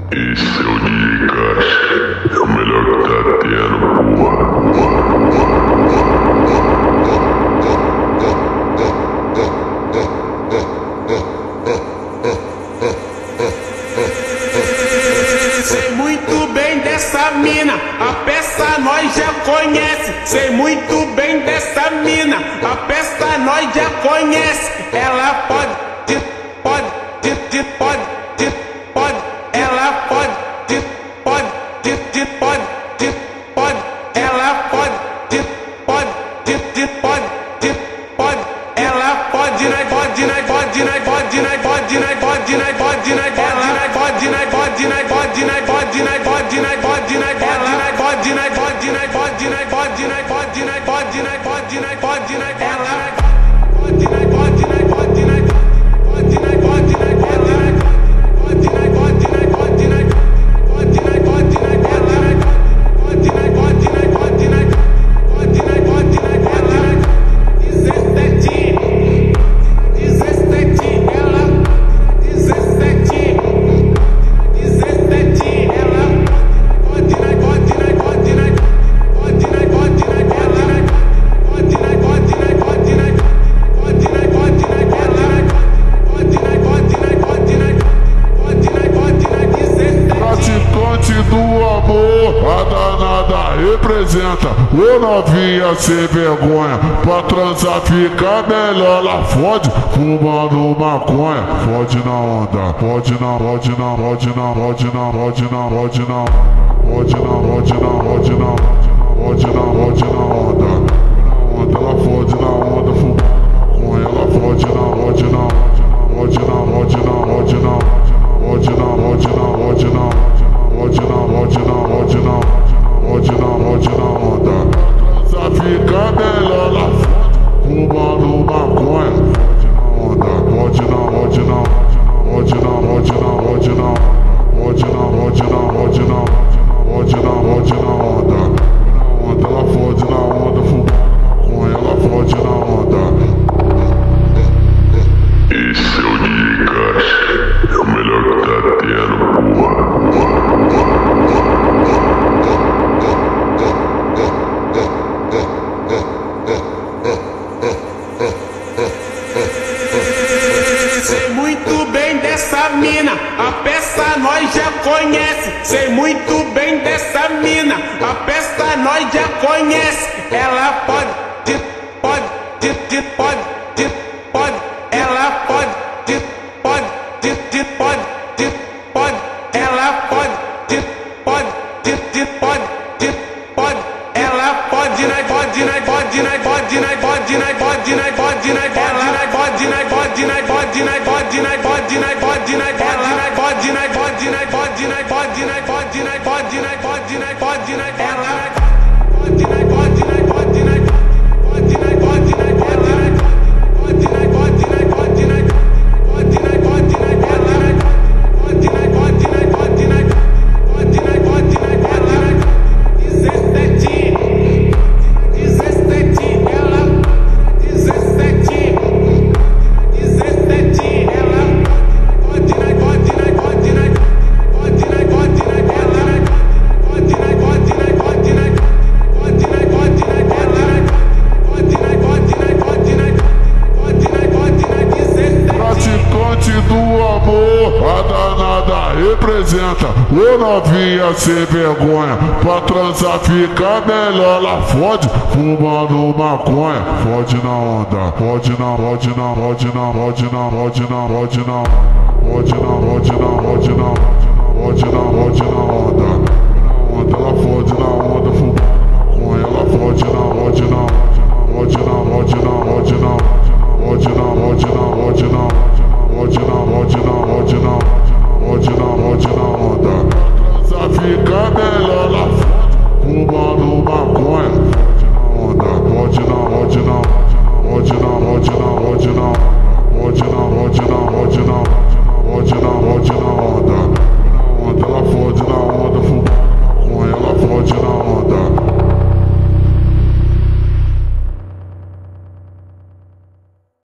Esse é o DJ Caixa, é o melhor que tá tendo, porra. Sei muito bem dessa mina, a peça nós já conhece. Sei muito bem dessa mina, a peça nós já conhece. Ela pode, ela pode, ela pode, ela pode, A danada representa, ô novinha sem vergonha. Pra transar fica melhor, ela fode fumando maconha. Fode na onda, fode na, fode na, fode na, fode na, fode na, fode na, fode na, fode na, fode na, fode na, fode na onda. Na onda, ela fode na onda, fumando maconha. Ela fode na, fode na, fode na, fode na, fode na, fode na, fode na, fode na, fode na, fode na, fode na, fode na onda. Pra fica melhor, ela fode fumando maconha. Fode na onda, fode na, fode na, fode na, fode na, fode na, fode na, fode na, fode na, fode na onda. Na onda, ela fode na onda, fumando maconha. Ela fode na onda. Esse é o DJ Caixa, é o melhor que tá tendo, porra. Sei muito bem dessa mina, a peça nós já conhece. Sei muito bem dessa mina, a peça nós já conhece. Ela pode, ela pode, ela pode, ela representa, ô novinha sem vergonha. Pra transar fica melhor, ela fode fumando maconha. Fode na onda, fode na, fode na, fode na, fode na, fode na, fode na, fode na, fode na, fode na, fode na, fode na onda. Na onda, ela fode na onda, fumando maconha. Ela fode na, fode na, fode na, fode na, fode na, fode na, fode na, fode na.